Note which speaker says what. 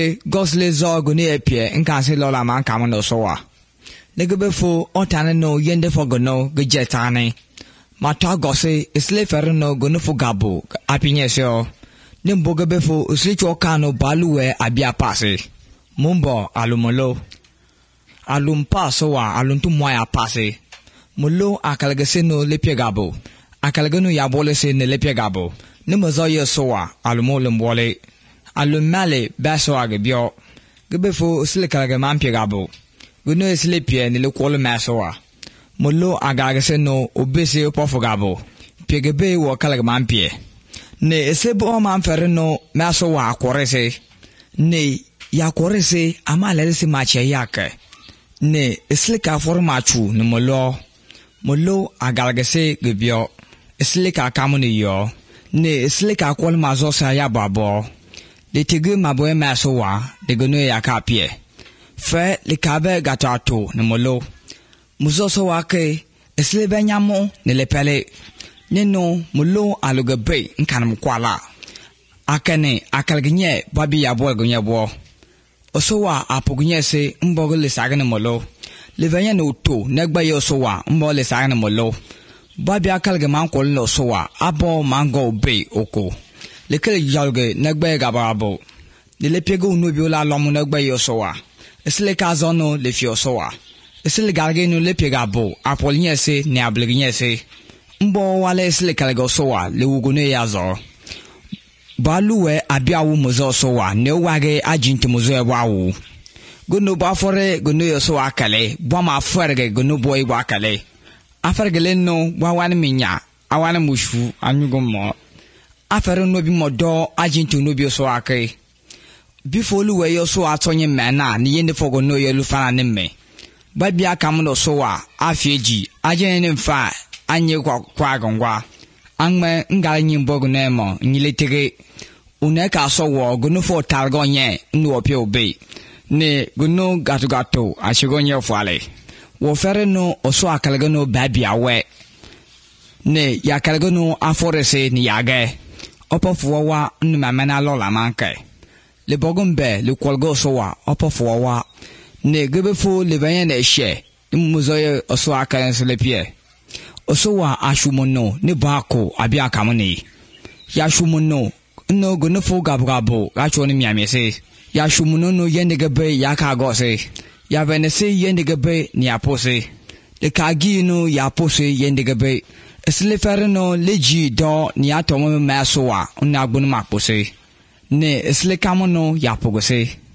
Speaker 1: gosle zog ne epie nka se lola man kam no so wa le gbe fo otane no yende fo gono gejetane mata gose isle fer no gono fo gabo apinye so ne mboga be fo usli chokano baluwe abia passe mumbo alumolo alumpa so wa aluntu moya passe mulo akalgese no lepie gabo akalgano yabole se ne lepie gabo ne mozo ye so wa alumolo mbole alumale baso agebio gebefo usle kalga mampie gabo gono isle pie ne le kwolo maso wa mulo agagese no obese opofo gabo piegebe wo kalga mampie ne esebo man fere no maso wa akorese ne ya korese amale se mache yake ne eslika formachu ne molo agalgese gebio eslika kamuni yo ne eslika kwol mazo sa ya babo de tege maboe maso wa de gono ya kapie fe le kabe gatato ne molo muzo so wa ke eslebe nyamo ne lepele neno mulo alugebe nkanam kwala akane akalgnye babi yabo gonye bo osowa apognye se mbogole sagane molo levenya no to negba yo sowa mbole sagane molo babi akalge man kollo sowa abo mango be oko lekele jalge negba gababo de lepego no bi ola lomu negba yo sowa esle kazono le fio sowa esle galge no lepega bo apognye se ne ablegnye se mbo wale esle kalgo sowa le wugone yazo baluwe abiawu muzo sowa ne wage ajinti muzo ebawu gono ba fore gono yo sowa kale bo ma ferge gono boy wa kale afergele no wa wan minya awana mushu anyugo mo afere no bi modo ajinti no bi so akai bifolu we yo so atonye mena ne yende fogo no yo lufana ne me babia kam no sowa afieji ajene ne mfa anye kwa gongwa angme ngala nyimbogo nemo nyiletege uneka so wo gunu fo targonye nwo pe obe ne gunu gatugato ashigonye fwale wo fere no oso akalgano babia we ne yakalgano aforese ni yage opofo wa nnumamena lola manke le bogombe le kwalgo so wa opofo wa ne gebefo le banye na ehye muzoye oso akalens le pie osowa ashumono ne bako abia kamone ya shumono no gonofo gabgabo gacho ne miamese ya shumuno no yendegebe ya kagose ya venese yendegebe ni apose le kagi no ya pose yendegebe eslefer no leji do ni atomo masowa na agbonu mapose ne eslekamono ya pogose